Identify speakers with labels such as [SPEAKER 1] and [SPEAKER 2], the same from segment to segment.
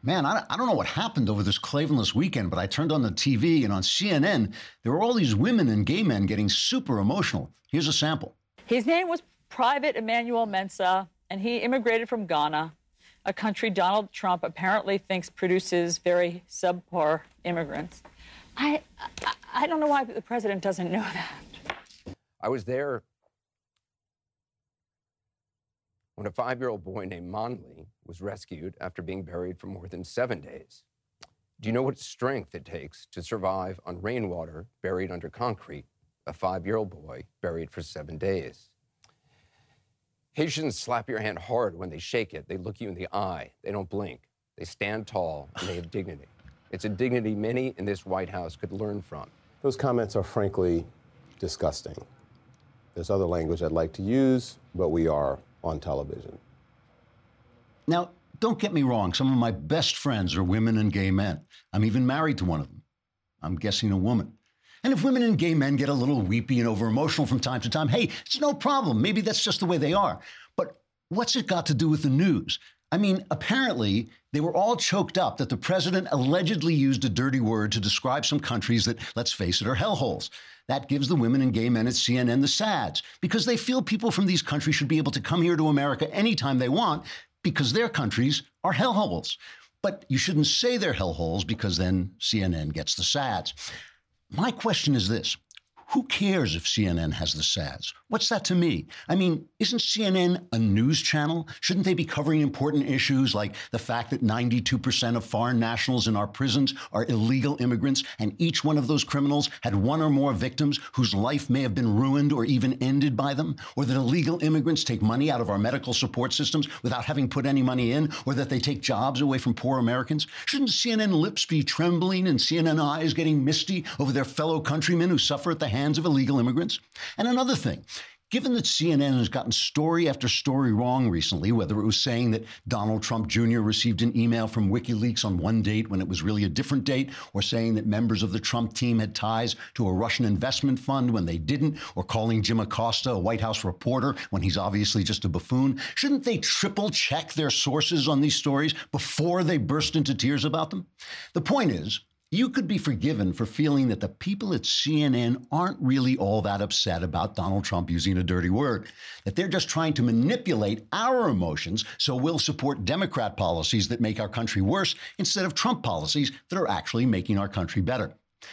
[SPEAKER 1] Man, I don't know what happened over this Klavanless weekend, but I turned on the TV and on CNN, there were all these women and gay men getting super emotional. Here's a sample.
[SPEAKER 2] His name was Private Emmanuel Mensah, and he immigrated from Ghana, a country Donald Trump apparently thinks produces very subpar immigrants. I don't know why the president doesn't know that.
[SPEAKER 3] I was there when a 5-year-old boy named Monley was rescued after being buried for more than 7 days. Do you know what strength it takes to survive on rainwater buried under concrete? A 5-year-old boy buried for 7 days. Haitians slap your hand hard when they shake it. They look you in the eye. They don't blink. They stand tall, and they have dignity. It's a dignity many in this White House could learn from.
[SPEAKER 4] Those comments are frankly disgusting. There's other language I'd like to use, but we are on television.
[SPEAKER 1] Now, don't get me wrong. Some of my best friends are women and gay men. I'm even married to one of them. I'm guessing a woman. And if women and gay men get a little weepy and over-emotional from time to time, hey, it's no problem. Maybe that's just the way they are. But what's it got to do with the news? I mean, apparently, they were all choked up that the president allegedly used a dirty word to describe some countries that, let's face it, are hellholes. That gives the women and gay men at CNN the sads, because they feel people from these countries should be able to come here to America anytime they want, because their countries are hellholes. But you shouldn't say they're hellholes, because then CNN gets the sads. My question is this. Who cares if CNN has the sads? What's that to me? I mean, isn't CNN a news channel? Shouldn't they be covering important issues like the fact that 92% of foreign nationals in our prisons are illegal immigrants, and each one of those criminals had one or more victims whose life may have been ruined or even ended by them? Or that illegal immigrants take money out of our medical support systems without having put any money in? Or that they take jobs away from poor Americans? Shouldn't CNN lips be trembling and CNN eyes getting misty over their fellow countrymen who suffer at the hands of illegal immigrants? And another thing, given that CNN has gotten story after story wrong recently, whether it was saying that Donald Trump Jr. received an email from WikiLeaks on one date when it was really a different date, or saying that members of the Trump team had ties to a Russian investment fund when they didn't, or calling Jim Acosta a White House reporter when he's obviously just a buffoon, shouldn't they triple check their sources on these stories before they burst into tears about them? The point is, you could be forgiven for feeling that the people at CNN aren't really all that upset about Donald Trump using a dirty word, that they're just trying to manipulate our emotions so we'll support Democrat policies that make our country worse instead of Trump policies that are actually making our country better.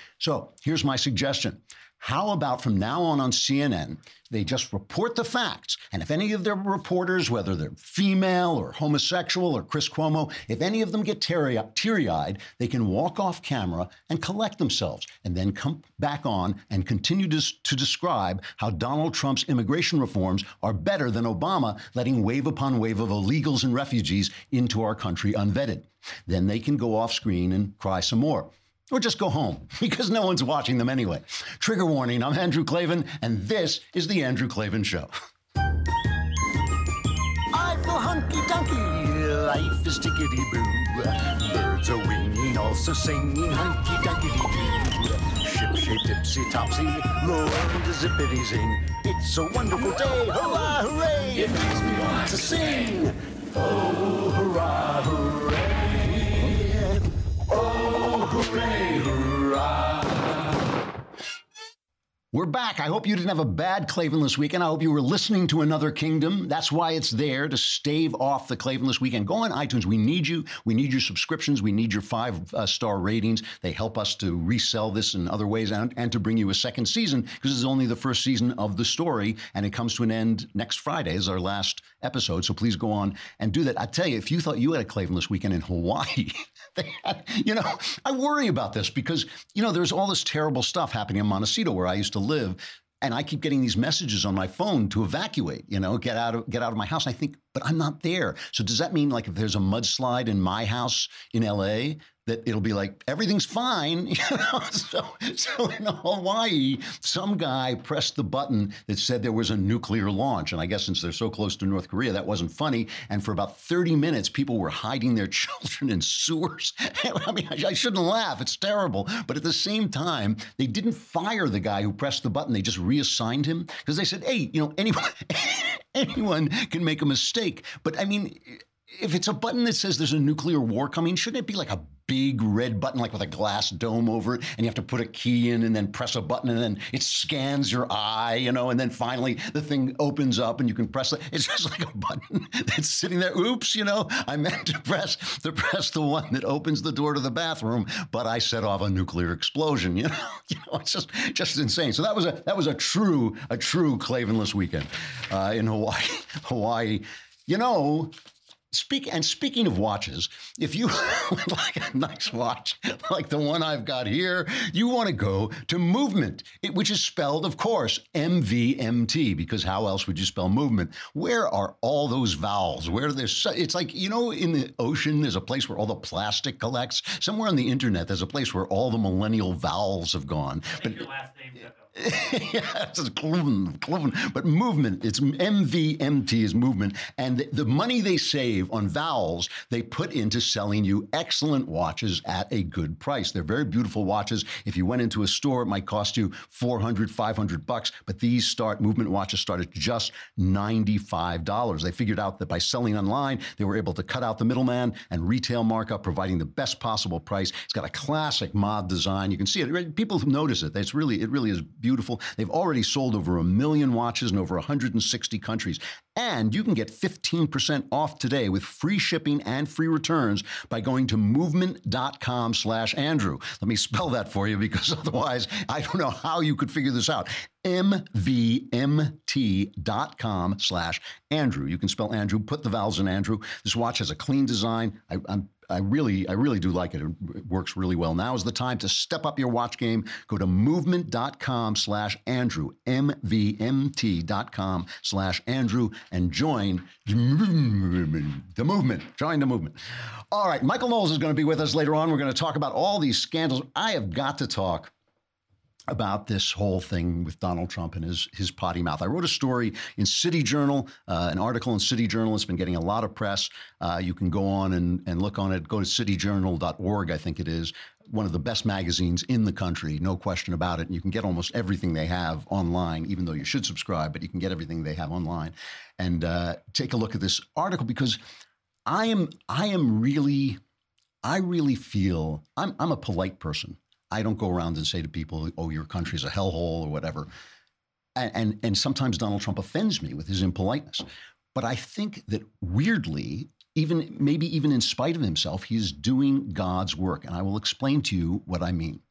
[SPEAKER 1] So here's my suggestion. How about from now on CNN, they just report the facts. And if any of their reporters, whether they're female or homosexual or Chris Cuomo, if any of them get teary-eyed, they can walk off camera and collect themselves and then come back on and continue to describe how Donald Trump's immigration reforms are better than Obama letting wave upon wave of illegals and refugees into our country unvetted. Then they can go off screen and cry some more. Or just go home, because no one's watching them anyway. Trigger warning, I'm Andrew Klavan, and this is The Andrew Klavan Show.
[SPEAKER 5] I feel hunky-dunky, life is tickety-boo. Birds are winging, also singing hunky-dunky-doo. Ship-shape, tipsy-topsy, low and zippity-zing. It's a wonderful day, hurrah, hooray! It makes me want to sing. Oh, hurrah, hooray! Oh, hooray, hurrah!
[SPEAKER 1] We're back. I hope you didn't have a bad Klavanless weekend. I hope you were listening to Another Kingdom. That's why it's there, to stave off the Klavanless weekend. Go on iTunes. We need you. We need your subscriptions. We need your 5-star ratings. They help us to resell this in other ways and to bring you a second season, because it's only the first season of the story, and it comes to an end next Friday is our last episode. So please go on and do that. I tell you, if you thought you had a Klavanless weekend in Hawaii, I worry about this because, there's all this terrible stuff happening in Montecito where I used to live. And I keep getting these messages on my phone to evacuate, get out of my house. I think, but I'm not there. So does that mean like if there's a mudslide in my house in LA, that it'll be like, everything's fine? So in Hawaii, some guy pressed the button that said there was a nuclear launch. And I guess since they're so close to North Korea, that wasn't funny. And for about 30 minutes, people were hiding their children in sewers. I mean, I shouldn't laugh. It's terrible. But at the same time, they didn't fire the guy who pressed the button. They just reassigned him because they said, hey, anyone can make a mistake. But I mean, if it's a button that says there's a nuclear war coming, shouldn't it be like a big red button, like with a glass dome over it, and you have to put a key in and then press a button, and then it scans your eye, and then finally the thing opens up and you can press it. It's just like a button that's sitting there. Oops, I meant to press the one that opens the door to the bathroom, but I set off a nuclear explosion. It's just insane. So that was a true Klavanless weekend in Hawaii. Speaking of watches, if you would like a nice watch like the one I've got here, you want to go to Movement, which is spelled, of course, MVMT, because how else would you spell movement? Where are all those vowels? It's like, in the ocean, there's a place where all the plastic collects. Somewhere on the internet, there's a place where all the millennial vowels have gone. But your last name, yeah, it's Cloven. But Movement, it's MVMT is Movement. And the money they save on vowels, they put into selling you excellent watches at a good price. They're very beautiful watches. If you went into a store, it might cost you $400, $500, but these Movement watches start at just $95. They figured out that by selling online, they were able to cut out the middleman and retail markup, providing the best possible price. It's got a classic mod design. You can see it. People notice it. It really is beautiful. They've already sold over 1 million watches in over 160 countries. And you can get 15% off today with free shipping and free returns by going to movement.com/Andrew. Let me spell that for you, because otherwise I don't know how you could figure this out. MVMT.com/Andrew. You can spell Andrew, put the vowels in Andrew. This watch has a clean design. I really do like it. It works really well. Now is the time to step up your watch game. Go to movement.com/Andrew, MVMT.com/Andrew, and join the movement. Join the movement. All right, Michael Knowles is going to be with us later on. We're going to talk about all these scandals. I have got to talk about this whole thing with Donald Trump and his potty mouth. I wrote a story in City Journal, an article in City Journal. It's been getting a lot of press. You can go on and look on it. Go to cityjournal.org, I think it is. One of the best magazines in the country, no question about it. And you can get almost everything they have online, even though you should subscribe, but you can get everything they have online. And take a look at this article, because I really feel I'm a polite person. I don't go around and say to people, oh, your country's a hellhole or whatever. And sometimes Donald Trump offends me with his impoliteness. But I think that weirdly, maybe even in spite of himself, he is doing God's work. And I will explain to you what I mean.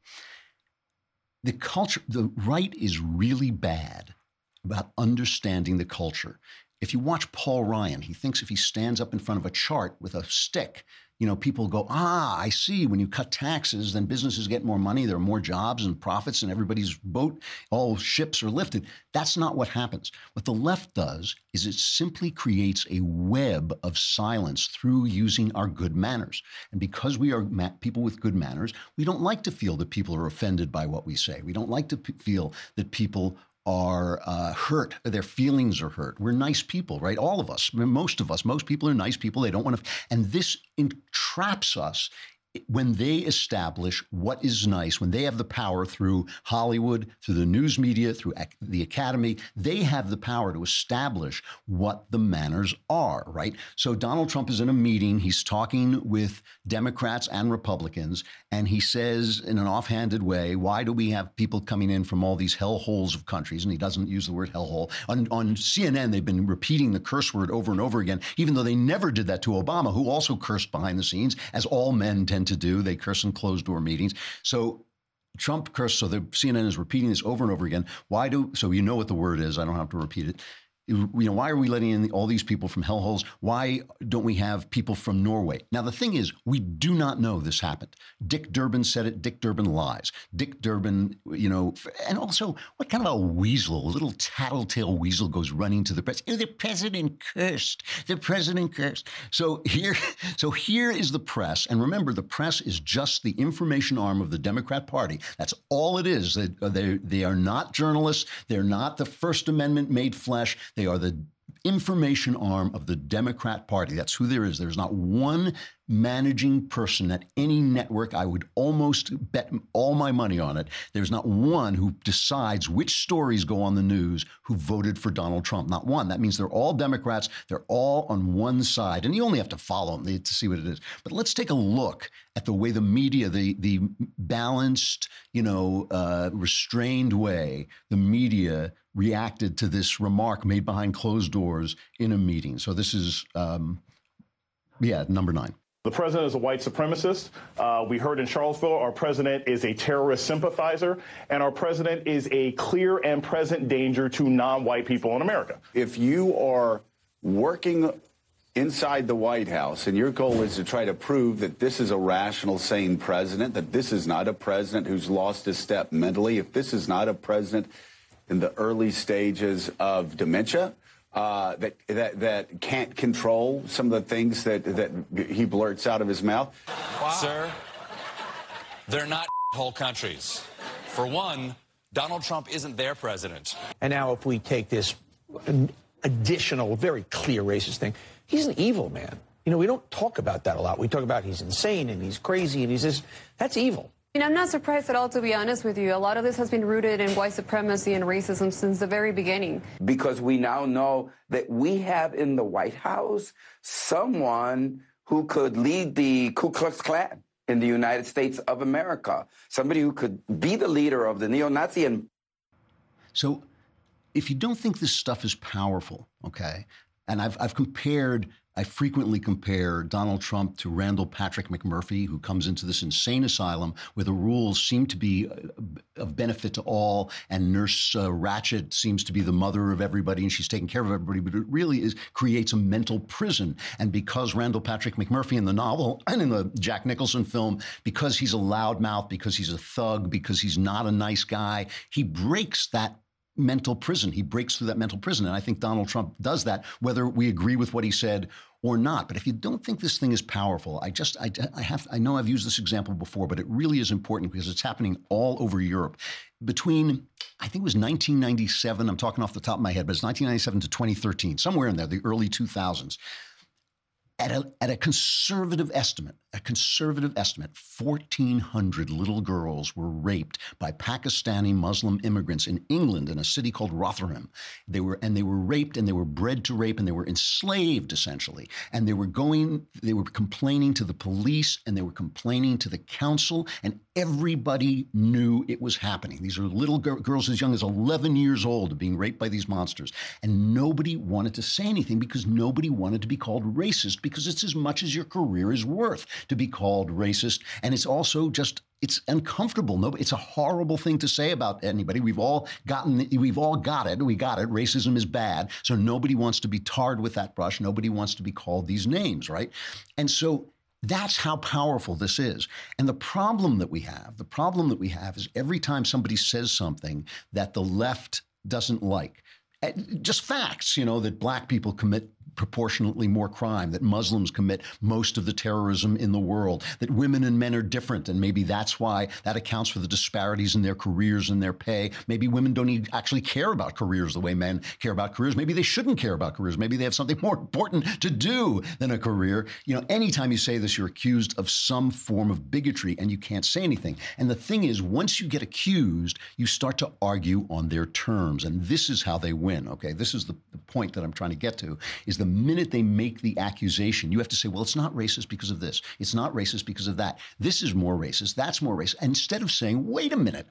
[SPEAKER 1] The right is really bad about understanding the culture. If you watch Paul Ryan, he thinks if he stands up in front of a chart with a stick, people go, I see. When you cut taxes, then businesses get more money. There are more jobs and profits, and everybody's boat, all ships are lifted. That's not what happens. What the left does is it simply creates a web of silence through using our good manners. And because we are people with good manners, we don't like to feel that people are offended by what we say. We don't like to feel that people are hurt. Their feelings are hurt. We're nice people, right? All of us, most people are nice people. They don't want to, and this entraps us when they establish what is nice, when they have the power through Hollywood, through the news media, through the Academy. They have the power to establish what the manners are, right? So Donald Trump is in a meeting. He's talking with Democrats and Republicans, and he says in an offhanded way, why do we have people coming in from all these hellholes of countries? And he doesn't use the word hellhole. On CNN, they've been repeating the curse word over and over again, even though they never did that to Obama, who also cursed behind the scenes, as all men tend to do. They curse in closed-door meetings. So Trump cursed, so the CNN is repeating this over and over again. So you know what the word is. I don't have to repeat it. Why are we letting in all these people from hellholes? Why don't we have people from Norway? Now, the thing is, we do not know this happened. Dick Durbin said it. Dick Durbin lies. Dick Durbin, and also, what kind of a weasel, a little tattletale weasel goes running to the press? The president cursed. The president cursed. So here is the press. And remember, the press is just the information arm of the Democrat Party. That's all it is. They are not journalists. They're not the First Amendment made flesh. They are the information arm of the Democrat Party. That's who there is. There's not one managing person at any network. I would almost bet all my money on it. There's not one who decides which stories go on the news who voted for Donald Trump. Not one. That means they're all Democrats. They're all on one side. And you only have to follow them to see what it is. But let's take a look at the way the media, the balanced, restrained way the media reacted to this remark made behind closed doors in a meeting. So this is, number 9.
[SPEAKER 6] The president is a white supremacist. We heard in Charlottesville, our president is a terrorist sympathizer, and our president is a clear and present danger to non-white people in America.
[SPEAKER 7] If you are working inside the White House and your goal is to try to prove that this is a rational, sane president, that this is not a president who's lost his step mentally, if this is not a president in the early stages of dementia, that can't control some of the things that he blurts out of his mouth.
[SPEAKER 8] Wow. Sir, they're not whole countries. For one, Donald Trump isn't their president.
[SPEAKER 9] And now if we take this additional, very clear racist thing, he's an evil man. We don't talk about that a lot. We talk about he's insane and he's crazy and he's this. That's evil.
[SPEAKER 10] I'm not surprised at all, to be honest with you. A lot of this has been rooted in white supremacy and racism since the very beginning.
[SPEAKER 11] Because we now know that we have in the White House someone who could lead the Ku Klux Klan in the United States of America, somebody who could be the leader of the neo-Nazi.
[SPEAKER 1] So if you don't think this stuff is powerful, okay, and I frequently compare Donald Trump to Randall Patrick McMurphy, who comes into this insane asylum where the rules seem to be of benefit to all, and Nurse Ratched seems to be the mother of everybody, and she's taking care of everybody, but it really creates a mental prison. And because Randall Patrick McMurphy in the novel and in the Jack Nicholson film, because he's a loudmouth, because he's a thug, because he's not a nice guy, he breaks that mental prison. He breaks through that mental prison. And I think Donald Trump does that, whether we agree with what he said or not. But if you don't think this thing is powerful, I know I've used this example before, but it really is important because it's happening all over Europe. Between, I think it was 1997, I'm talking off the top of my head, but it's 1997 to 2013, somewhere in there, the early 2000s. At a conservative estimate, 1,400 little girls were raped by Pakistani Muslim immigrants in England in a city called Rotherham. They were raped, and they were bred to rape, and they were enslaved essentially. And they were complaining to the police, and they were complaining to the council, and everybody knew it was happening. These are little girls as young as 11 years old being raped by these monsters. And nobody wanted to say anything because nobody wanted to be called racist, because it's as much as your career is worth to be called racist. And it's also just, it's uncomfortable. It's a horrible thing to say about anybody. We've all got it. We got it. Racism is bad. So nobody wants to be tarred with that brush. Nobody wants to be called these names, right? And so that's how powerful this is. And the problem that we have is every time somebody says something that the left doesn't like, just facts, that black people commit proportionately more crime, that Muslims commit most of the terrorism in the world, that women and men are different, and maybe that's why that accounts for the disparities in their careers and their pay. Maybe women don't actually care about careers the way men care about careers. Maybe they shouldn't care about careers. Maybe they have something more important to do than a career. Anytime you say this, you're accused of some form of bigotry, and you can't say anything. And the thing is, once you get accused, you start to argue on their terms, and this is how they win, okay? This is the point that I'm trying to get to, is the minute they make the accusation, you have to say, well, it's not racist because of this. It's not racist because of that. This is more racist. That's more racist. Instead of saying, wait a minute,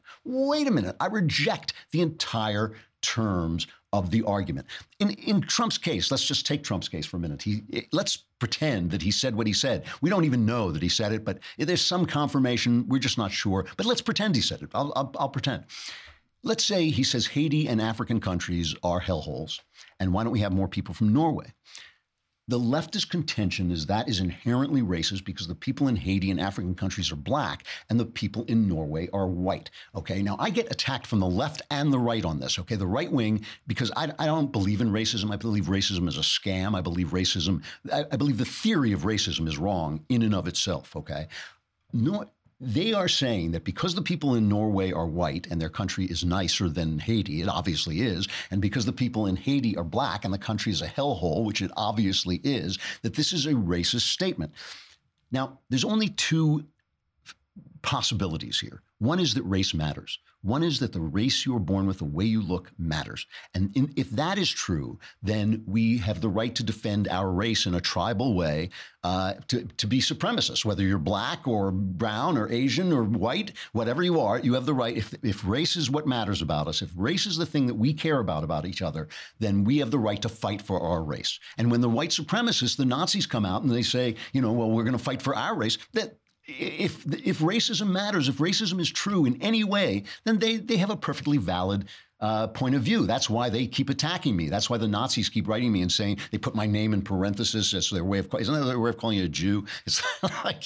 [SPEAKER 1] I reject the entire terms of the argument. In Trump's case, let's just take Trump's case for a minute. Let's pretend that he said what he said. We don't even know that he said it, but there's some confirmation. We're just not sure. But let's pretend he said it. I'll pretend. Let's say he says Haiti and African countries are hellholes, and why don't we have more people from Norway? The leftist contention is that is inherently racist because the people in Haiti and African countries are black and the people in Norway are white. Okay, now I get attacked from the left and the right on this. Okay, the right wing, because I don't believe in racism. I believe racism is a scam. I believe the theory of racism is wrong in and of itself. Okay, They are saying that because the people in Norway are white and their country is nicer than Haiti, it obviously is, and because the people in Haiti are black and the country is a hellhole, which it obviously is, that this is a racist statement. Now, there's only two possibilities here. One is that race matters. One is that the race you are born with, the way you look, matters. And if that is true, then we have the right to defend our race in a tribal way, to be supremacists. Whether you're black or brown or Asian or white, whatever you are, you have the right. If race is what matters about us, if race is the thing that we care about each other, then we have the right to fight for our race. And when the white supremacists, the Nazis, come out and they say, well, we're going to fight for our race, that if racism matters, if racism is true in any way, then they have a perfectly valid point of view. That's why they keep attacking me. That's why the Nazis keep writing me and saying they put my name in parentheses as their way of, isn't that their way of calling you a Jew? It's like,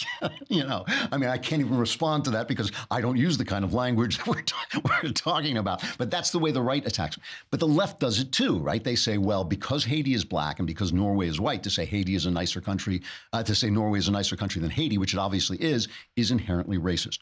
[SPEAKER 1] I can't even respond to that because I don't use the kind of language that we're talking about. But that's the way the right attacks. But the left does it too, right? They say, well, because Haiti is black and because Norway is white, to say Haiti is a nicer country, to say Norway is a nicer country than Haiti, which it obviously is inherently racist.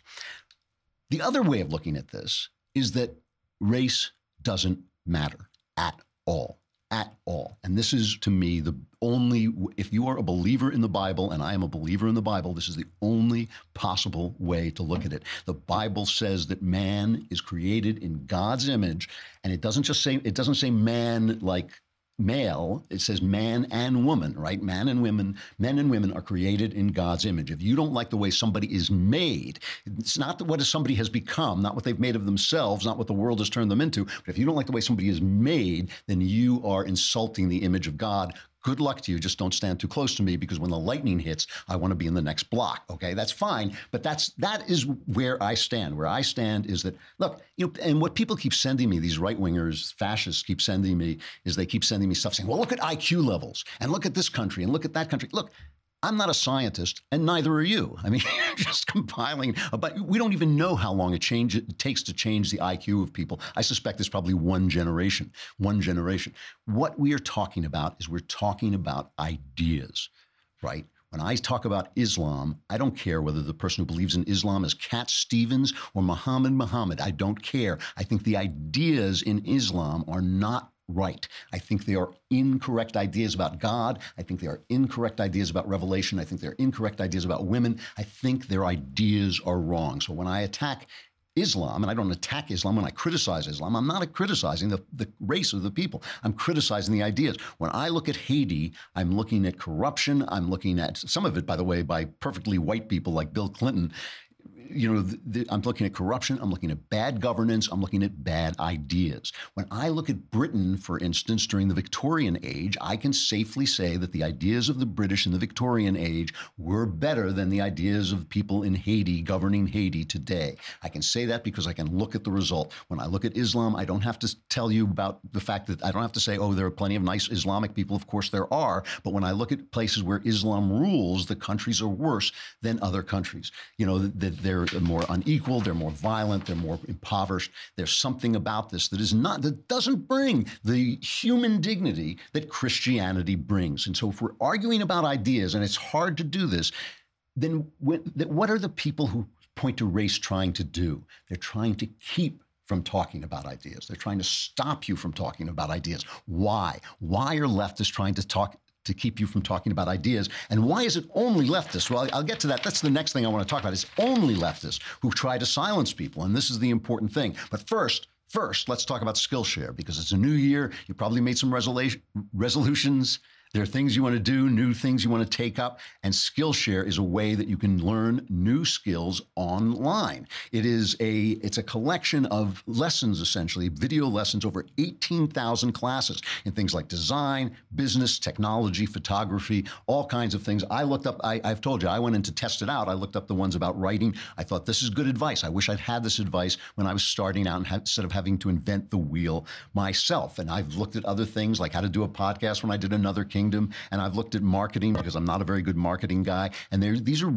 [SPEAKER 1] The other way of looking at this is that race doesn't matter at all. And this is, to me, the only, if you are a believer in the Bible, and I am a believer in the Bible, this is the only possible way to look at it. The Bible says that man is created in God's image, and it doesn't say man like male, it says man and woman, right? Men and women are created in God's image. If you don't like the way somebody is made, it's not what somebody has become, not what they've made of themselves, not what the world has turned them into. But if you don't like the way somebody is made, then you are insulting the image of God. Good luck to you. Just don't stand too close to me, because when the lightning hits, I want to be in the next block. Okay, that's fine. But that is where I stand. Where I stand is that, look, and what people keep sending me, these right-wingers, fascists keep sending me, is they keep sending me stuff saying, well, look at IQ levels and look at this country and look at that country. Look, I'm not a scientist, and neither are you. I mean, you're just compiling, but we don't even know how long it takes to change the IQ of people. I suspect it's probably one generation. What we are talking about is we're talking about ideas, right? When I talk about Islam, I don't care whether the person who believes in Islam is Cat Stevens or Muhammad. I don't care. I think the ideas in Islam are not right. I think they are incorrect ideas about God. I think they are incorrect ideas about revelation. I think they're incorrect ideas about women. I think their ideas are wrong. So when I attack Islam, and I don't attack Islam, when I criticize Islam, I'm not criticizing the race of the people. I'm criticizing the ideas. When I look at Haiti, I'm looking at corruption. I'm looking at some of it, by the way, by perfectly white people like Bill Clinton. I'm looking at corruption, I'm looking at bad governance, I'm looking at bad ideas. When I look at Britain, for instance, during the Victorian age, I can safely say that the ideas of the British in the Victorian age were better than the ideas of people in Haiti governing Haiti today. I can say that because I can look at the result. When I look at Islam, I don't have to tell you about the fact that I don't have to say, oh, there are plenty of nice Islamic people. Of course there are. But when I look at places where Islam rules, the countries are worse than other countries. They're more unequal, they're more violent, they're more impoverished. There's something about this that doesn't bring the human dignity that Christianity brings. And so if we're arguing about ideas, and it's hard to do this, then what are the people who point to race trying to do? They're trying to keep from talking about ideas. They're trying to stop you from talking about ideas. Why? Why are leftists trying to keep you from talking about ideas? And why is it only leftists? Well, I'll get to that. That's the next thing I want to talk about. It's only leftists who try to silence people. And this is the important thing. But first, let's talk about Skillshare, because it's a new year. You probably made some resolutions. There are things you want to do, new things you want to take up, and Skillshare is a way that you can learn new skills online. It's a collection of lessons, essentially, video lessons, over 18,000 classes in things like design, business, technology, photography, all kinds of things. I looked up, I've told you, I went in to test it out. I looked up the ones about writing. I thought, this is good advice. I wish I'd had this advice when I was starting out instead of having to invent the wheel myself. And I've looked at other things like how to do a podcast when I did Another Kingdom, and I've looked at marketing because I'm not a very good marketing guy. And these are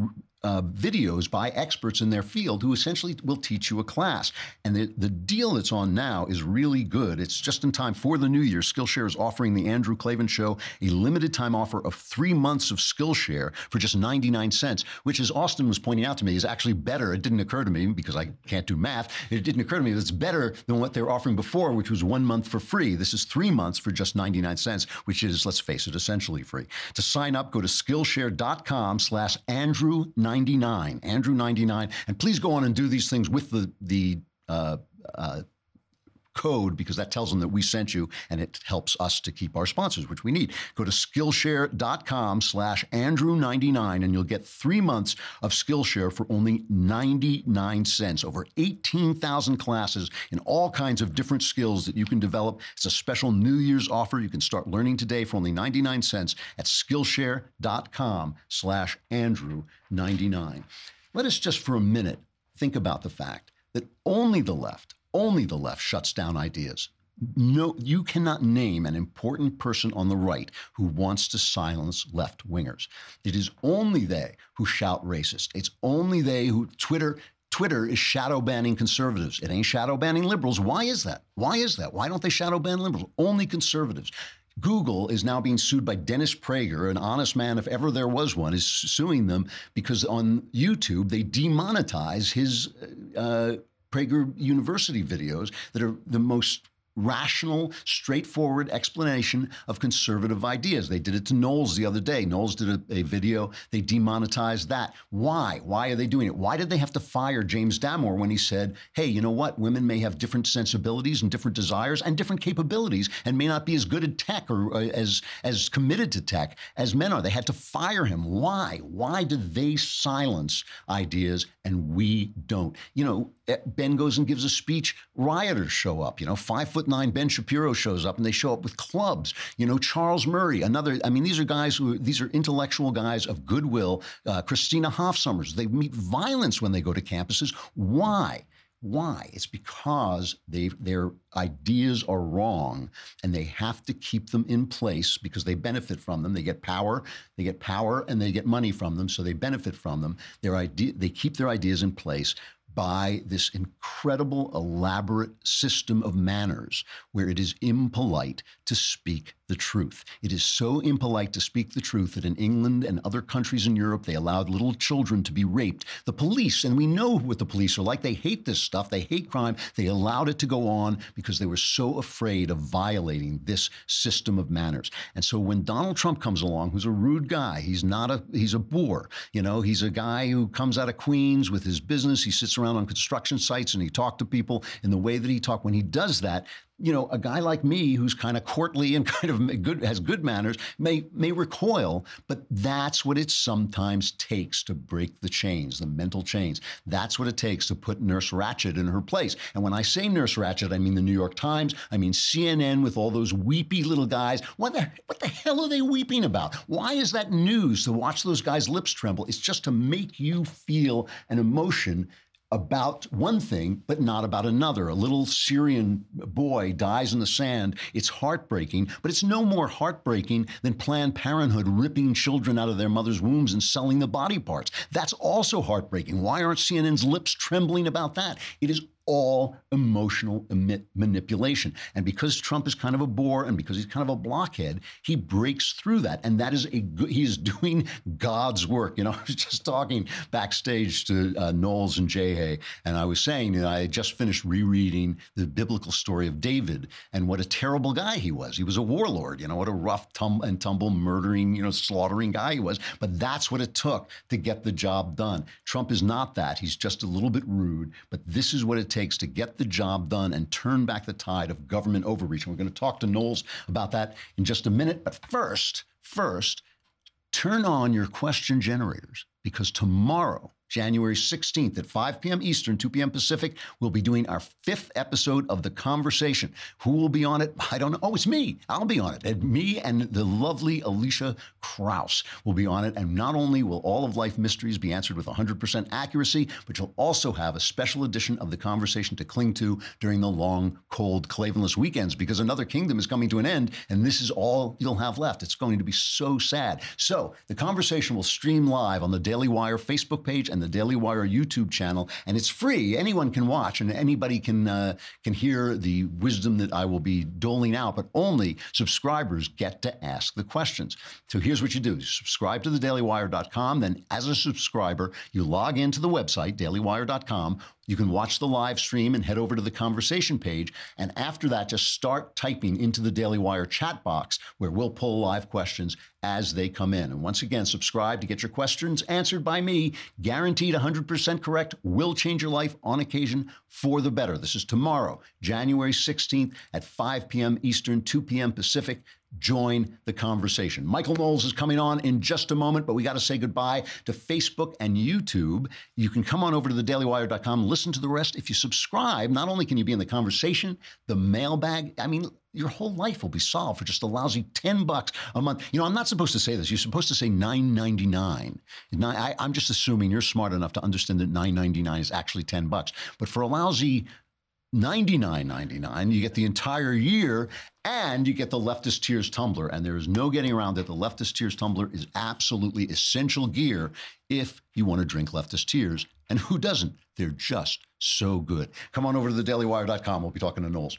[SPEAKER 1] videos by experts in their field who essentially will teach you a class. And the deal that's on now is really good. It's just in time for the new year. Skillshare is offering the Andrew Klavan Show a limited time offer of 3 months of Skillshare for just 99 cents, which, as Austin was pointing out to me, is actually better. It didn't occur to me because I can't do math. It didn't occur to me that it's better than what they were offering before, which was 1 month for free. This is 3 months for just 99 cents, which is, let's face it, essentially free. To sign up, go to Skillshare.com/Andrew99, Andrew99, and please go on and do these things with the code, because that tells them that we sent you, and it helps us to keep our sponsors, which we need. Go to Skillshare.com/Andrew99, and you'll get 3 months of Skillshare for only 99 cents. Over 18,000 classes in all kinds of different skills that you can develop. It's a special New Year's offer. You can start learning today for only 99 cents at Skillshare.com/Andrew99. Let us just for a minute think about the fact that only the left shuts down ideas. No, you cannot name an important person on the right who wants to silence left-wingers. It is only they who shout racist. It's only they who Twitter is shadow banning conservatives. It ain't shadow banning liberals. Why is that? Why don't they shadow ban liberals? Only conservatives. Google is now being sued by Dennis Prager, an honest man, if ever there was one, is suing them because on YouTube they demonetize his Prager University videos that are the most rational, straightforward explanation of conservative ideas. They did it to Knowles the other day. Knowles did a video. They demonetized that. Why? Why are they doing it? Why did they have to fire James Damore when he said, hey, you know what? Women may have different sensibilities and different desires and different capabilities and may not be as good at tech or as committed to tech as men are. They had to fire him. Why? Why did they silence ideas and we don't? You know, Ben goes and gives a speech. Rioters show up. 5'9" Ben Shapiro shows up, and they show up with clubs. Charles Murray, these are intellectual guys of goodwill. Christina Hoff-Sommers, they meet violence when they go to campuses. Why? It's because their ideas are wrong, and they have to keep them in place because they benefit from them. They get power, and they get money from them, so they benefit from them. They keep their ideas in place by this incredible, elaborate system of manners where it is impolite to speak the truth. It is so impolite to speak the truth that in England and other countries in Europe, they allowed little children to be raped. The police, and we know what the police are like, they hate this stuff, they hate crime, they allowed it to go on because they were so afraid of violating this system of manners. And so when Donald Trump comes along, who's a rude guy, he's a boor, he's a guy who comes out of Queens with his business, he sits around on construction sites and he talks to people in the way that he talks. When he does that, a guy like me who's kind of courtly and kind of has good manners may recoil, but that's what it sometimes takes to break the chains, the mental chains. That's what it takes to put Nurse Ratched in her place. And when I say Nurse Ratched, I mean the New York Times, I mean CNN with all those weepy little guys. What the hell are they weeping about? Why is that news to watch those guys' lips tremble? It's just to make you feel an emotion about one thing, but not about another. A little Syrian boy dies in the sand. It's heartbreaking, but it's no more heartbreaking than Planned Parenthood ripping children out of their mother's wombs and selling the body parts. That's also heartbreaking. Why aren't CNN's lips trembling about that? It is all emotional manipulation. And because Trump is kind of a bore and because he's kind of a blockhead, he breaks through that. And that is he is doing God's work. I was just talking backstage to Knowles and Jay, and I was saying, I had just finished rereading the biblical story of David and what a terrible guy he was. He was a warlord, what a rough tumble murdering, slaughtering guy he was. But that's what it took to get the job done. Trump is not that. He's just a little bit rude, but this is what it takes to get the job done and turn back the tide of government overreach. And we're going to talk to Knowles about that in just a minute. But first, turn on your question generators, because tomorrow, January 16th at 5 p.m. Eastern, 2 p.m. Pacific, we'll be doing our 5th episode of The Conversation. Who will be on it? I don't know. Oh, it's me. I'll be on it. And me and the lovely Alicia Krause will be on it. And not only will all of life mysteries be answered with 100% accuracy, but you'll also have a special edition of The Conversation to cling to during the long, cold, Klavanless weekends, because Another Kingdom is coming to an end, and this is all you'll have left. It's going to be so sad. So The Conversation will stream live on the Daily Wire Facebook page and the Daily Wire YouTube channel, and it's free. Anyone can watch, and anybody can hear the wisdom that I will be doling out, but only subscribers get to ask the questions. So here's what you do. You subscribe to thedailywire.com. Then as a subscriber, you log into the website, dailywire.com. You can watch the live stream and head over to the conversation page. And after that, just start typing into the Daily Wire chat box where we'll pull live questions as they come in. And once again, subscribe to get your questions answered by me. Guaranteed 100% correct. Will change your life on occasion for the better. This is tomorrow, January 16th at 5 p.m. Eastern, 2 p.m. Pacific. Join the conversation. Michael Knowles is coming on in just a moment, but we got to say goodbye to Facebook and YouTube. You can come on over to thedailywire.com, listen to the rest. If you subscribe, not only can you be in the conversation, the mailbag, I mean, your whole life will be solved for just a lousy $10 a month. You know, I'm not supposed to say this. You're supposed to say $9.99. I'm just assuming you're smart enough to understand that $9.99 is actually $10. But for a lousy $99.99, you get the entire year, and you get the Leftist Tears tumbler. And there is no getting around that. The Leftist Tears tumbler is absolutely essential gear if you want to drink Leftist Tears. And who doesn't? They're just so good. Come on over to thedailywire.com. We'll be talking to Knowles.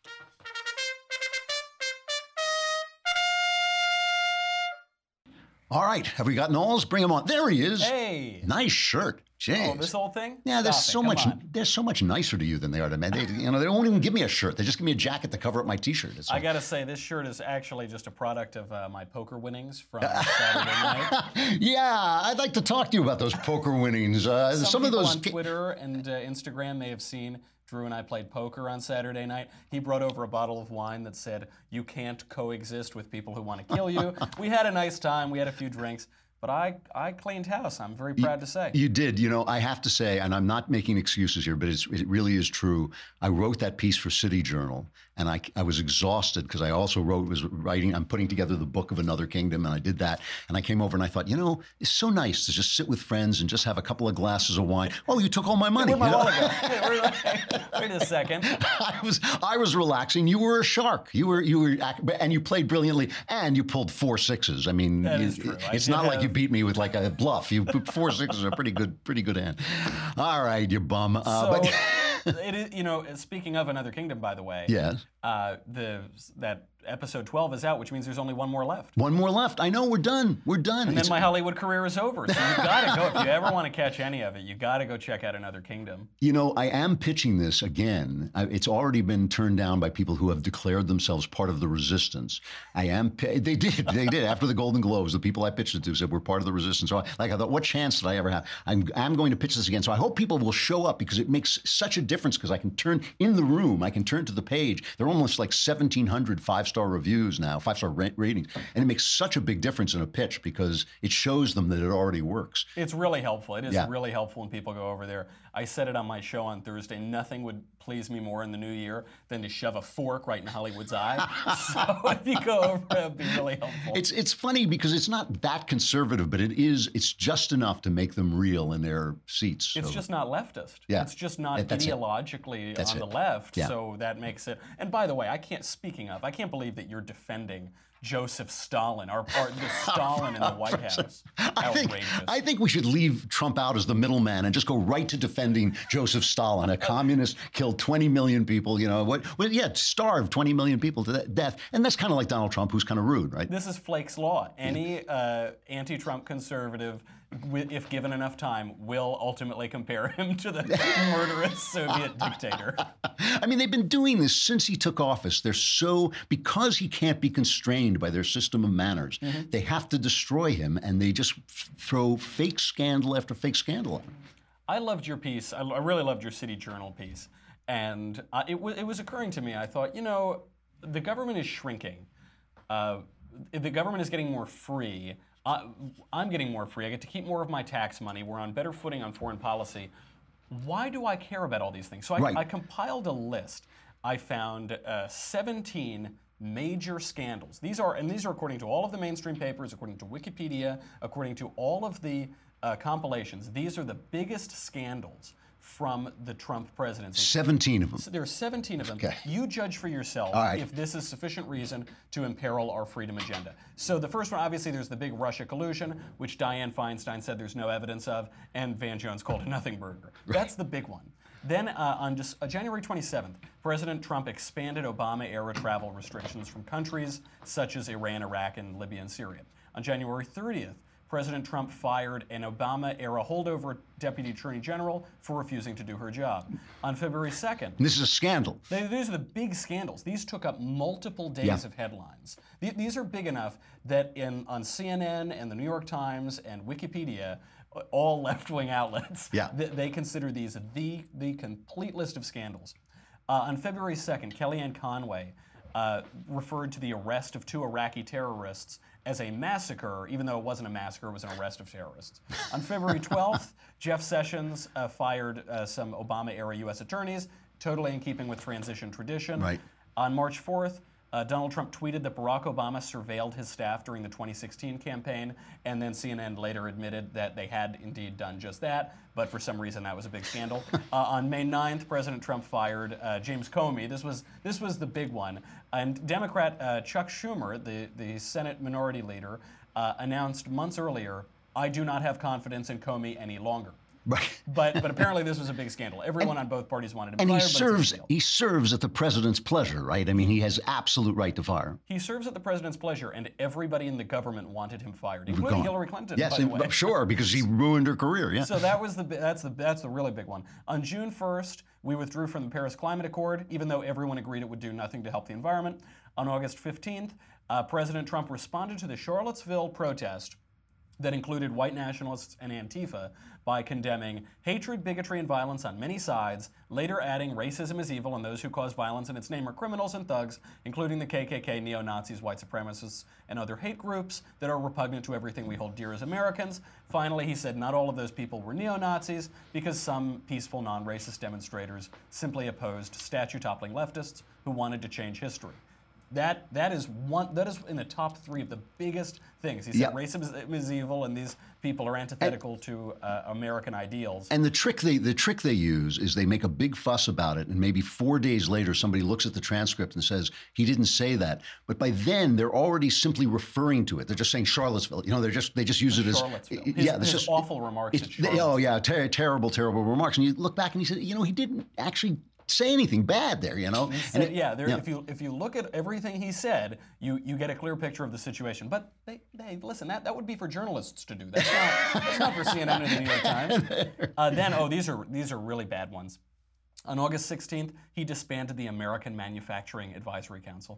[SPEAKER 1] All right, have we got Knowles? Bring him on. There he is.
[SPEAKER 12] Hey.
[SPEAKER 1] Nice shirt. Jeez.
[SPEAKER 12] Oh, this old thing?
[SPEAKER 1] Yeah, they're so much.
[SPEAKER 12] On.
[SPEAKER 1] They're so much nicer to you than they are to me. They won't even give me a shirt. They just give me a jacket to cover up my T-shirt.
[SPEAKER 12] I gotta say, this shirt is actually just a product of my poker winnings from Saturday night.
[SPEAKER 1] Yeah, I'd like to talk to you about those poker winnings. Some of those
[SPEAKER 12] on Twitter and Instagram may have seen Drew and I played poker on Saturday night. He brought over a bottle of wine that said, "You can't coexist with people who want to kill you." We had a nice time. We had a few drinks. But I cleaned house, I'm very proud to say.
[SPEAKER 1] You did. You know, I have to say, and I'm not making excuses here, but it really is true. I wrote that piece for City Journal, and I was exhausted because I also I'm putting together the book of Another Kingdom, and I did that. And I came over and I thought, you know, it's so nice to just sit with friends and just have a couple of glasses of wine. Oh, you took all my money.
[SPEAKER 12] Where'd my wallet go? Wait a second.
[SPEAKER 1] I was relaxing. You were a shark. You were, and you played brilliantly, and you pulled 4 6s. I mean,
[SPEAKER 12] that is true.
[SPEAKER 1] It's not like you beat me with like a bluff. You put 4 6s are a pretty good hand. All right, you bum.
[SPEAKER 12] But it is, you know, speaking of Another Kingdom, by the way.
[SPEAKER 1] Yes.
[SPEAKER 12] That episode 12 is out, which means there's only one more left.
[SPEAKER 1] One more left. I know, we're done. We're done.
[SPEAKER 12] And then my Hollywood career is over. So you got to go. If you ever want to catch any of it, you got to go check out Another Kingdom.
[SPEAKER 1] You know, I am pitching this again. It's already been turned down by people who have declared themselves part of the resistance. They did. After the Golden Globes, the people I pitched it to said we're part of the resistance. So I thought, what chance did I ever have? I'm going to pitch this again. So I hope people will show up because it makes such a difference because I can turn in the room. I can turn to the page. They're almost like 1,700 5-star reviews now, 5-star ratings. And it makes such a big difference in a pitch because it shows them that it already works.
[SPEAKER 12] It's really helpful. It is really helpful when people go over there. I said it on my show on Thursday. Nothing would please me more in the new year than to shove a fork right in Hollywood's eye. So if you go over, it'd be really helpful.
[SPEAKER 1] It's funny because it's not that conservative, but it's just enough to make them real in their seats.
[SPEAKER 12] It's just not leftist.
[SPEAKER 1] Yeah.
[SPEAKER 12] It's just not ideologically on the left.
[SPEAKER 1] Yeah.
[SPEAKER 12] So that makes it. And by the way, I can't believe that you're defending Joseph Stalin, the Stalin in the White House. Outrageous.
[SPEAKER 1] I think we should leave Trump out as the middleman and just go right to defending Joseph Stalin, a communist, killed 20 million people, starved 20 million people to death. And that's kind of like Donald Trump, who's kind of rude, right?
[SPEAKER 12] This is Flake's Law. Any anti-Trump conservative, if given enough time, will ultimately compare him to the murderous Soviet dictator.
[SPEAKER 1] I mean, they've been doing this since he took office. Because he can't be constrained by their system of manners, they have to destroy him, and they just throw fake scandal after fake scandal at him.
[SPEAKER 12] I loved your piece. I really loved your City Journal piece. And it was occurring to me, I thought, the government is shrinking. The government is getting more free. I'm getting more free. I get to keep more of my tax money. We're on better footing on foreign policy. Why do I care about all these things? So I compiled a list. I found 17 major scandals. These are according to all of the mainstream papers, according to Wikipedia, according to all of the compilations. These are the biggest scandals from the Trump presidency. 17 of them. So there are 17 of them. Okay. You judge for yourself if this is sufficient reason to imperil our freedom agenda. So the first one, obviously, there's the big Russia collusion, which Dianne Feinstein said there's no evidence of, and Van Jones called a nothing burger. Right. That's the big one. Then on January 27th, President Trump expanded Obama-era travel restrictions from countries such as Iran, Iraq, and Libya and Syria. On January 30th, President Trump fired an Obama-era holdover Deputy Attorney General for refusing to do her job. On February 2nd...
[SPEAKER 1] This is a scandal.
[SPEAKER 12] These are the big scandals. These took up multiple days of headlines. These are big enough that on CNN and the New York Times and Wikipedia, all left-wing outlets, they consider these the complete list of scandals. On February 2nd, Kellyanne Conway referred to the arrest of 2 Iraqi terrorists as a massacre, even though it wasn't a massacre, it was an arrest of terrorists. On February 12th, Jeff Sessions fired some Obama-era U.S. attorneys, totally in keeping with transition tradition. Right. On March 4th, Donald Trump tweeted that Barack Obama surveilled his staff during the 2016 campaign, and then CNN later admitted that they had indeed done just that, but for some reason that was a big scandal. On May 9th, President Trump fired James Comey. This was the big one. And Democrat Chuck Schumer, the Senate Minority Leader, announced months earlier, "I do not have confidence in Comey any longer." Right. But apparently this was a big scandal. Everyone on both parties wanted him fired.
[SPEAKER 1] And he serves at the president's pleasure, right? I mean, he has absolute right to fire him.
[SPEAKER 12] He serves at the president's pleasure, and everybody in the government wanted him fired, including Hillary Clinton.
[SPEAKER 1] Yes,
[SPEAKER 12] by the way.
[SPEAKER 1] Sure, because he ruined her career. Yeah.
[SPEAKER 12] So that's the really big one. On June 1st, we withdrew from the Paris Climate Accord, even though everyone agreed it would do nothing to help the environment. On August 15th, President Trump responded to the Charlottesville protest that included white nationalists and Antifa by condemning hatred, bigotry, and violence on many sides, later adding racism is evil and those who cause violence in its name are criminals and thugs, including the KKK, neo-Nazis, white supremacists, and other hate groups that are repugnant to everything we hold dear as Americans. Finally, he said not all of those people were neo-Nazis because some peaceful, non-racist demonstrators simply opposed statue-toppling leftists who wanted to change history. That is in the top 3 of the biggest things. He said racism is evil, and these people are antithetical to American ideals.
[SPEAKER 1] And the trick they use is they make a big fuss about it, and maybe 4 days later somebody looks at the transcript and says he didn't say that. But by then they're already simply referring to it. They're just saying Charlottesville. You know, they just use it as
[SPEAKER 12] his awful remarks.
[SPEAKER 1] Terrible remarks. And you look back and you say, you know, he didn't actually say anything bad there, you know?
[SPEAKER 12] If you look at everything he said, you get a clear picture of the situation. But listen, that would be for journalists to do. That's not for CNN or the New York Times. These are really bad ones. On August 16th, he disbanded the American Manufacturing Advisory Council.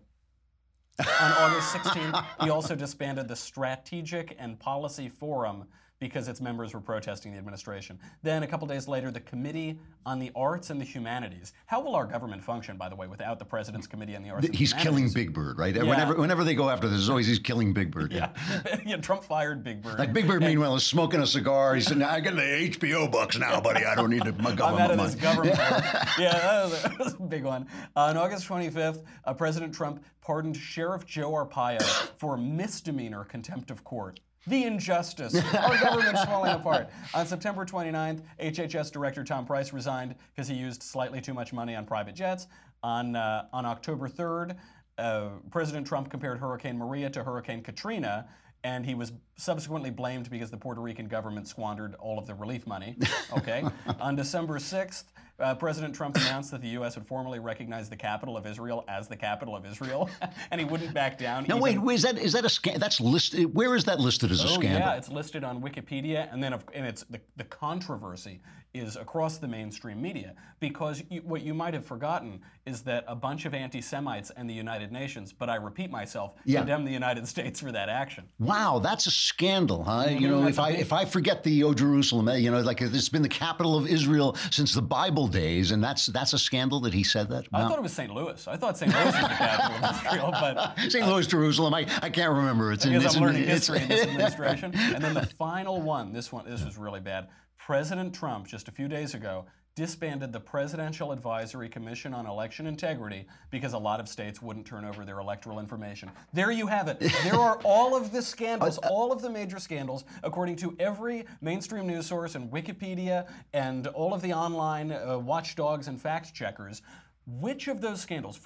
[SPEAKER 12] On August 16th, he also disbanded the Strategic and Policy Forum because its members were protesting the administration. Then, a couple days later, the Committee on the Arts and the Humanities. How will our government function, by the way, without the President's Committee on the Arts and the Humanities?
[SPEAKER 1] He's killing Big Bird, right? Yeah. Whenever they go after this, it's always he's killing Big Bird.
[SPEAKER 12] Yeah, Trump fired Big Bird.
[SPEAKER 1] Like Big Bird, meanwhile, is smoking a cigar. He said, I get the HBO bucks now, buddy. I don't need my government
[SPEAKER 12] I'm out of this government work. Yeah, that was a big one. On August 25th, President Trump pardoned Sheriff Joe Arpaio for misdemeanor contempt of court. The injustice. Our government's falling apart. On September 29th, HHS Director Tom Price resigned because he used slightly too much money on private jets. On October 3rd, President Trump compared Hurricane Maria to Hurricane Katrina, and he was subsequently blamed because the Puerto Rican government squandered all of the relief money. Okay. On December 6th, President Trump announced that the U.S. would formally recognize the capital of Israel as the capital of Israel, and he wouldn't back down.
[SPEAKER 1] Now, wait, is that a scandal? That's listed. Where is that listed as a scandal?
[SPEAKER 12] Yeah, it's listed on Wikipedia, and it's the controversy is across the mainstream media because what you might have forgotten is that a bunch of anti-Semites and the United Nations, but I repeat myself, condemn the United States for that action.
[SPEAKER 1] Wow, that's a scandal, huh? You know, if I forget the O Jerusalem, you know, like it's been the capital of Israel since the Bible Israel days, and that's a scandal that he said that.
[SPEAKER 12] I thought it was St. Louis. I thought St. Louis was the capital of Israel, but
[SPEAKER 1] St. Louis, Jerusalem. I can't remember. It's
[SPEAKER 12] because I'm learning history in this administration. And then the final one. This was really bad. President Trump just a few days ago disbanded the Presidential Advisory Commission on Election Integrity because a lot of states wouldn't turn over their electoral information. There you have it. There are all of the scandals, all of the major scandals, according to every mainstream news source and Wikipedia and all of the online watchdogs and fact checkers. Which of those scandals,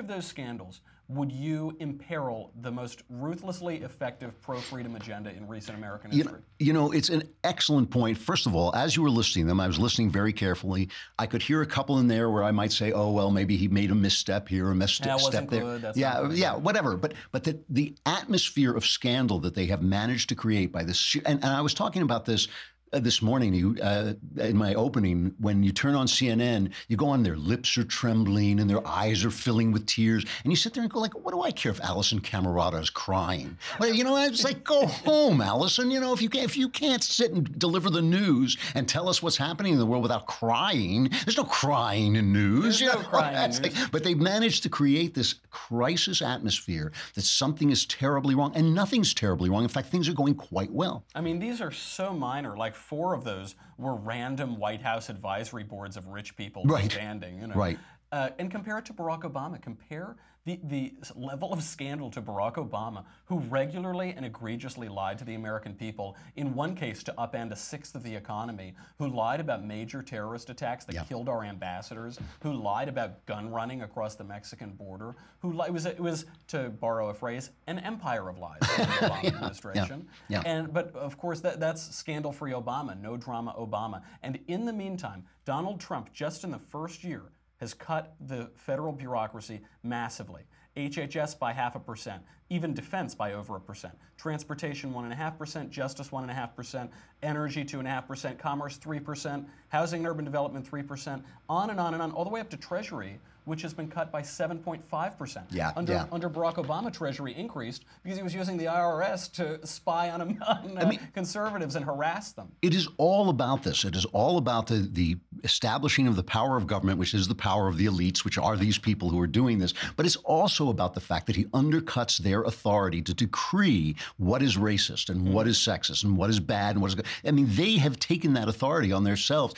[SPEAKER 12] would you imperil the most ruthlessly effective pro-freedom agenda in recent American history?
[SPEAKER 1] You know, it's an excellent point. First of all, as you were listing them, I was listening very carefully. I could hear a couple in there where I might say, oh, well, maybe he made a misstep here, a misstep there.
[SPEAKER 12] Good. That's
[SPEAKER 1] whatever. But the atmosphere of scandal that they have managed to create by this, and I was talking about this morning, in my opening, when you turn on CNN, you go on, their lips are trembling and their eyes are filling with tears, and you sit there and go like, what do I care if Alison Camerata is crying? Well, you know, it's like, go home, Alison. You know, if you can't sit and deliver the news and tell us what's happening in the world without crying, there's no crying in news.
[SPEAKER 12] There's no crying in news.
[SPEAKER 1] But they've managed to create this crisis atmosphere that something is terribly wrong, and nothing's terribly wrong. In fact, things are going quite well.
[SPEAKER 12] I mean, these are so minor. Like 4 of those were random White House advisory boards of rich people disbanding. You know?
[SPEAKER 1] Right.
[SPEAKER 12] And compare it to Barack Obama. Compare the level of scandal to Barack Obama, who regularly and egregiously lied to the American people, in one case to upend 1/6 of the economy, who lied about major terrorist attacks that killed our ambassadors, who lied about gun running across the Mexican border, it was, to borrow a phrase, an empire of lies in the Obama administration. But of course, that's scandal-free Obama, no drama Obama. And in the meantime, Donald Trump, just in the first year, has cut the federal bureaucracy massively. HHS by 0.5%, even defense by over 1%, transportation 1.5%, justice 1.5%, energy 2.5%, commerce 3%, housing and urban development 3%, on and on and on, all the way up to Treasury, which has been cut by 7.5%. Under Barack Obama, Treasury increased because he was using the IRS to spy on conservatives and harass them.
[SPEAKER 1] It is all about this. It is all about the establishing of the power of government, which is the power of the elites, which are these people who are doing this. But it's also about the fact that he undercuts their authority to decree what is racist and what is sexist and what is bad and what is good. I mean, they have taken that authority on themselves.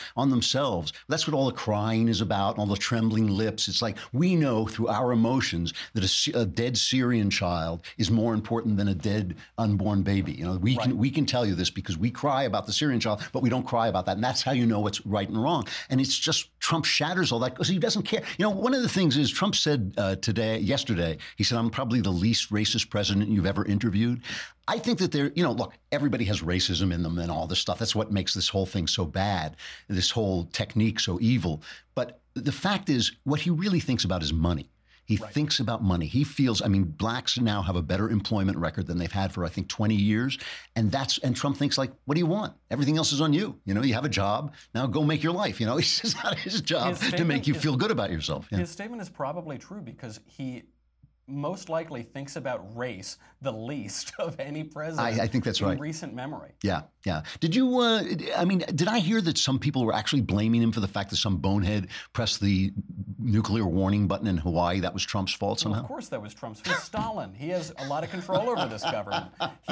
[SPEAKER 1] That's what all the crying is about, and all the trembling lips. It's like, we know through our emotions that a dead Syrian child is more important than a dead unborn baby. You know, we can tell you this because we cry about the Syrian child, but we don't cry about that. And that's how you know what's right and wrong. And it's just, Trump shatters all that because he doesn't care. You know, one of the things is Trump said yesterday, he said, I'm probably the least racist president you've ever interviewed. I think that look, everybody has racism in them and all this stuff. That's what makes this whole thing so bad, this whole technique so evil. But the fact is, what he really thinks about is money. He thinks about money. He feels, blacks now have a better employment record than they've had for, I think, 20 years. And Trump thinks, like, what do you want? Everything else is on you. You know, you have a job. Now go make your life. You know, it's not his job to make you feel good about yourself. Yeah.
[SPEAKER 12] His statement is probably true because he most likely thinks about race the least of any president
[SPEAKER 1] I think that's right.
[SPEAKER 12] in recent memory.
[SPEAKER 1] Yeah. Did you, did I hear that some people were actually blaming him for the fact that some bonehead pressed the nuclear warning button in Hawaii? That was Trump's fault somehow?
[SPEAKER 12] Well, of course that was Trump's fault. Stalin. He has a lot of control over this government.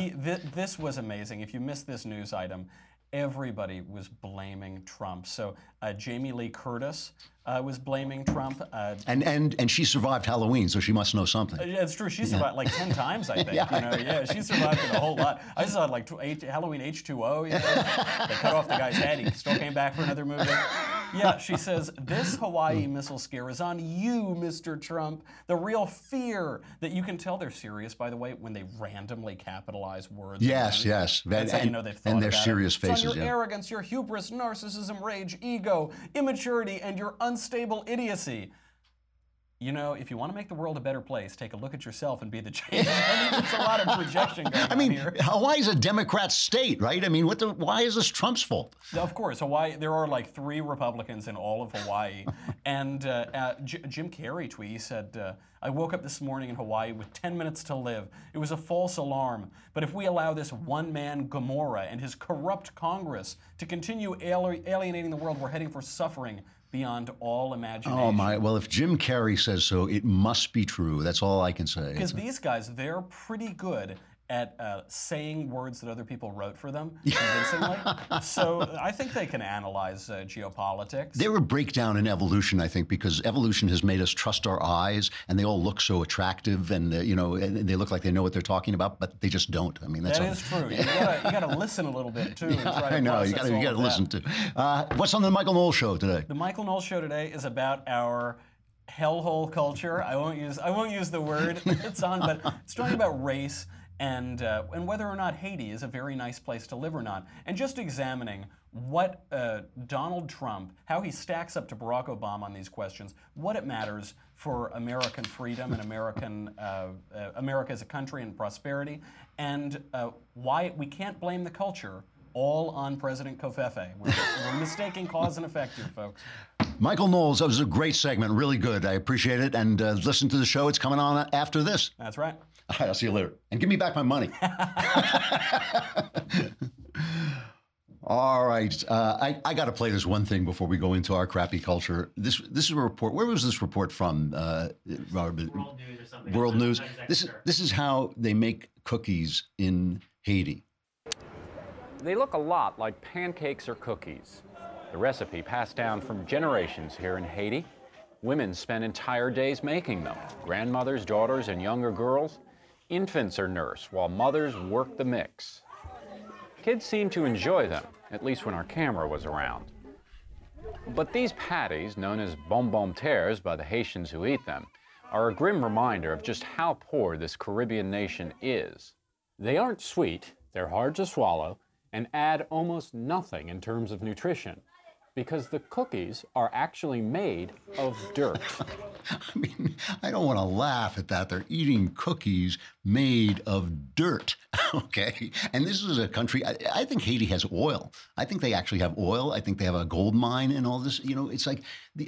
[SPEAKER 12] This was amazing. If you missed this news item, everybody was blaming Trump. So Jamie Lee Curtis was blaming Trump.
[SPEAKER 1] And she survived Halloween, so she must know something.
[SPEAKER 12] It's true. She survived like 10 times, I think. She survived it a whole lot. I saw it like Halloween H2O. You know? They cut off the guy's head. He still came back for another movie. Yeah, she says, this Hawaii missile scare is on you, Mr. Trump. The real fear that you can tell they're serious, by the way, when they randomly capitalize words.
[SPEAKER 1] Yes.
[SPEAKER 12] That's how you know they've thought
[SPEAKER 1] and their
[SPEAKER 12] about
[SPEAKER 1] serious
[SPEAKER 12] it.
[SPEAKER 1] faces.
[SPEAKER 12] It's on your arrogance, your hubris, narcissism, rage, ego, immaturity, and your unstable idiocy. You know, if you want to make the world a better place, take a look at yourself and be the change. There's a lot of projection going on here.
[SPEAKER 1] Hawaii's a Democrat state, right? Why is this Trump's fault?
[SPEAKER 12] Of course, Hawaii. There are like 3 Republicans in all of Hawaii. And Jim Carrey tweeted, he said, I woke up this morning in Hawaii with 10 minutes to live. It was a false alarm. But if we allow this one-man Gomorrah and his corrupt Congress to continue alienating the world, we're heading for suffering. beyond all imagination.
[SPEAKER 1] Oh, my. Well, if Jim Carrey says so, it must be true. That's all I can say.
[SPEAKER 12] Because these guys, they're pretty good at saying words that other people wrote for them convincingly. So I think they can analyze geopolitics.
[SPEAKER 1] They're a breakdown in evolution, I think, because evolution has made us trust our eyes, and they all look so attractive, and and they look like they know what they're talking about, but they just don't. I mean,
[SPEAKER 12] that is true. You got to listen a little bit too. And try to
[SPEAKER 1] I know you got to listen to. What's on the Michael Knowles show today?
[SPEAKER 12] The Michael Knowles show today is about our hellhole culture. I won't use the word it's on, but it's talking about race. And whether or not Haiti is a very nice place to live or not, and just examining what Donald Trump, how he stacks up to Barack Obama on these questions, what it matters for American freedom and America as a country and prosperity, and why we can't blame the culture all on President Covfefe. We're mistaking cause and effect here, folks.
[SPEAKER 1] Michael Knowles, that was a great segment, really good. I appreciate it. And listen to the show. It's coming on after this.
[SPEAKER 12] That's right.
[SPEAKER 1] All right, I'll see you later. And give me back my money. All right. I got to play this one thing before we go into our crappy culture. This is a report. Where was this report from, Robert?
[SPEAKER 13] World News or something.
[SPEAKER 1] World News.
[SPEAKER 13] Exactly
[SPEAKER 1] This is how they make cookies in Haiti.
[SPEAKER 14] They look a lot like pancakes or cookies. The recipe passed down from generations here in Haiti. Women spend entire days making them. Grandmothers, daughters, and younger girls. Infants are nursed while mothers work the mix. Kids seem to enjoy them, at least when our camera was around. But these patties, known as bonbon terres by the Haitians who eat them, are a grim reminder of just how poor this Caribbean nation is. They aren't sweet, they're hard to swallow, and add almost nothing in terms of nutrition, because the cookies are actually made of dirt.
[SPEAKER 1] I mean, I don't want to laugh at that. They're eating cookies made of dirt, okay? And this is a country, I think Haiti has oil. I think they actually have oil. I think they have a gold mine and all this. It's like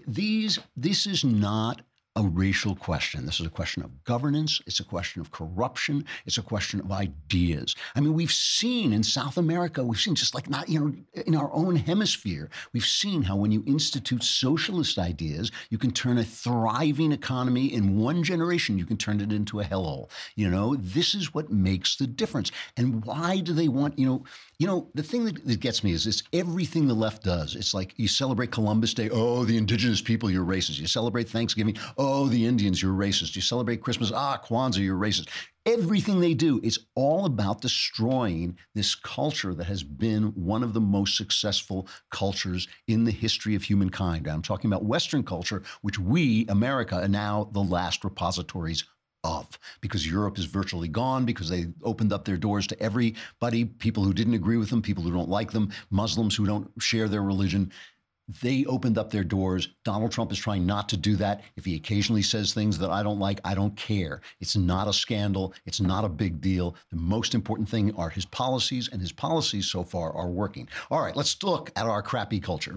[SPEAKER 1] this is not a racial question. This is a question of governance. It's a question of corruption. It's a question of ideas. I mean, we've seen in South America, we've seen just like in our own hemisphere, we've seen how when you institute socialist ideas, you can turn a thriving economy in one generation, you can turn it into a hellhole. This is what makes the difference. And why do they want, the thing that gets me is this, everything the left does. It's like you celebrate Columbus Day. Oh, the indigenous people, you're racist. You celebrate Thanksgiving. Oh, the Indians, you're racist. You celebrate Christmas. Kwanzaa, you're racist. Everything they do is all about destroying this culture that has been one of the most successful cultures in the history of humankind. I'm talking about Western culture, which we, America, are now the last repositories of, because Europe is virtually gone, because they opened up their doors to everybody, people who didn't agree with them, people who don't like them, Muslims who don't share their religion. They opened up their doors. Donald Trump is trying not to do that. If he occasionally says things that I don't like, I don't care. It's not a scandal. It's not a big deal. The most important thing are his policies, and his policies so far are working. All right, let's look at our crappy culture.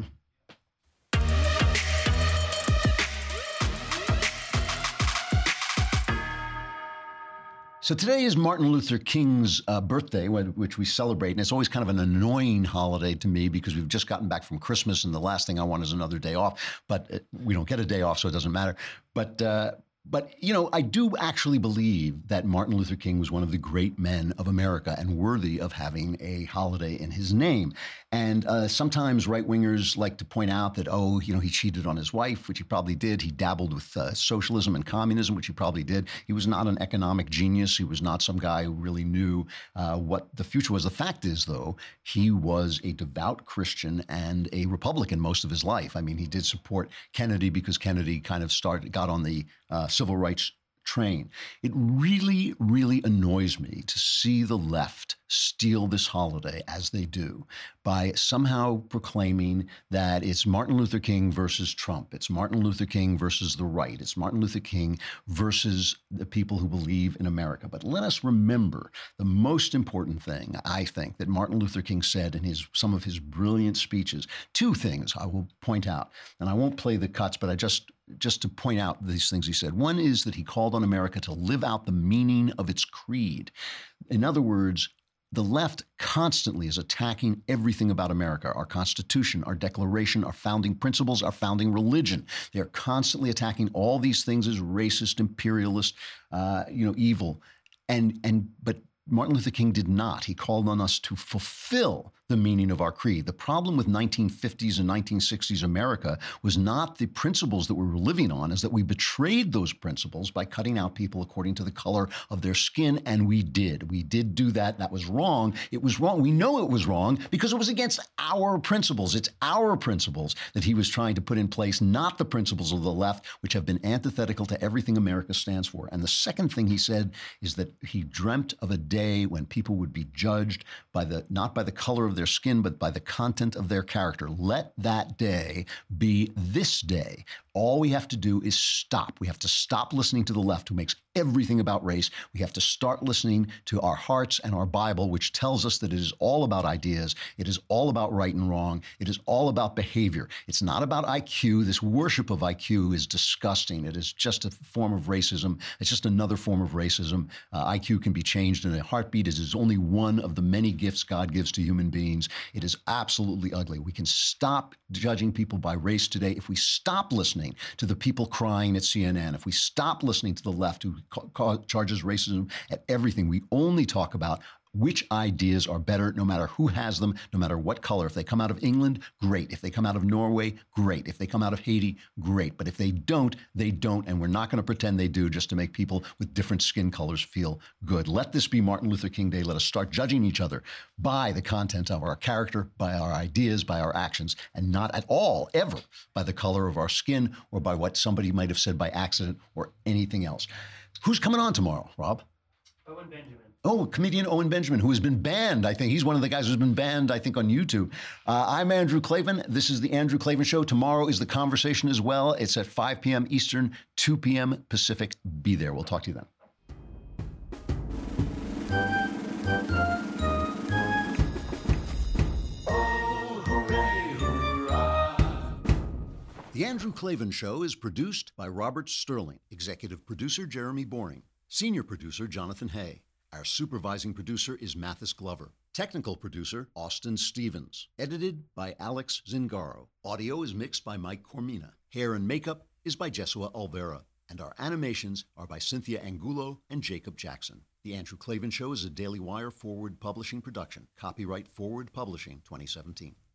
[SPEAKER 1] So today is Martin Luther King's birthday, which we celebrate. And it's always kind of an annoying holiday to me because we've just gotten back from Christmas and the last thing I want is another day off. But we don't get a day off, so it doesn't matter. But I do actually believe that Martin Luther King was one of the great men of America and worthy of having a holiday in his name. And sometimes right-wingers like to point out that, he cheated on his wife, which he probably did. He dabbled with socialism and communism, which he probably did. He was not an economic genius. He was not some guy who really knew what the future was. The fact is, though, he was a devout Christian and a Republican most of his life. I mean, he did support Kennedy because Kennedy kind of got on the civil rights train. It really, really annoys me to see the left steal this holiday as they do by somehow proclaiming that it's Martin Luther King versus Trump. It's Martin Luther King versus the right. It's Martin Luther King versus the people who believe in America. But let us remember the most important thing, I think, that Martin Luther King said in some of his brilliant speeches. Two things I will point out, and I won't play the cuts, but just to point out these things he said. One is that he called on America to live out the meaning of its creed. In other words, The left constantly is attacking everything about America, our Constitution, our Declaration, our founding principles, our founding religion. They're constantly attacking all these things as racist, imperialist, evil. But Martin Luther King did not. He called on us to fulfill the meaning of our creed. The problem with 1950s and 1960s America was not the principles that we were living on, is that we betrayed those principles by cutting out people according to the color of their skin, and we did. We did do that. That was wrong. It was wrong. We know it was wrong because it was against our principles. It's our principles that he was trying to put in place, not the principles of the left, which have been antithetical to everything America stands for. And the second thing he said is that he dreamt of a day when people would be judged by not by the color of their skin, but by the content of their character. Let that day be this day. All we have to do is stop. We have to stop listening to the left, who makes everything about race. We have to start listening to our hearts and our Bible, which tells us that it is all about ideas. It is all about right and wrong. It is all about behavior. It's not about IQ. This worship of IQ is disgusting. It is just a form of racism. It's just another form of racism. IQ can be changed in a heartbeat. It is only one of the many gifts God gives to human beings. It is absolutely ugly. We can stop judging people by race today if we stop listening to the people crying at CNN, if we stop listening to the left who charges racism at everything. We only talk about which ideas are better, no matter who has them, no matter what color. If they come out of England, great. If they come out of Norway, great. If they come out of Haiti, great. But if they don't, they don't. And we're not going to pretend they do just to make people with different skin colors feel good. Let this be Martin Luther King Day. Let us start judging each other by the content of our character, by our ideas, by our actions, and not at all, ever, by the color of our skin or by what somebody might have said by accident or anything else. Who's coming on tomorrow, Rob?
[SPEAKER 13] Owen Benjamin.
[SPEAKER 1] Oh, comedian Owen Benjamin, who has been banned. I think he's one of the guys who's been banned, I think, on YouTube. I'm Andrew Klavan. This is the Andrew Klavan Show. Tomorrow is The Conversation as well. It's at 5 p.m. Eastern, 2 p.m. Pacific. Be there. We'll talk to you then. The Andrew Klavan Show is produced by Robert Sterling, executive producer Jeremy Boring, senior producer Jonathan Hay. Our supervising producer is Mathis Glover. Technical producer, Austin Stevens. Edited by Alex Zingaro. Audio is mixed by Mike Cormina. Hair and makeup is by Jesua Alvera. And our animations are by Cynthia Angulo and Jacob Jackson. The Andrew Klavan Show is a Daily Wire Forward Publishing production. Copyright Forward Publishing 2017.